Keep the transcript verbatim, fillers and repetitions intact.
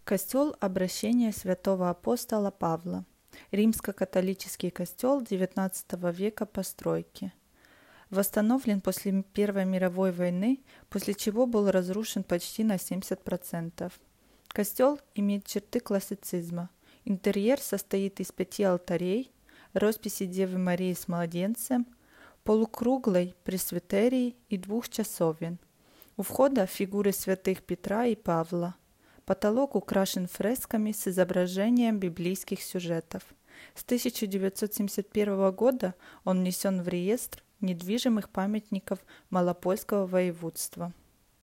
Костел обращения святого апостола Павла. Римско-католический костел девятнадцатого века постройки. Восстановлен после Первой мировой войны, после чего был разрушен почти на семьдесят процентов. Костел имеет черты классицизма. Интерьер состоит из пяти алтарей, росписи Девы Марии с младенцем, полукруглой пресвитерии и двух часовен. У входа фигуры святых Петра и Павла. Потолок украшен фресками с изображением библейских сюжетов. С тысяча девятьсот семьдесят первого года он внесен в реестр недвижимых памятников Малопольского воеводства.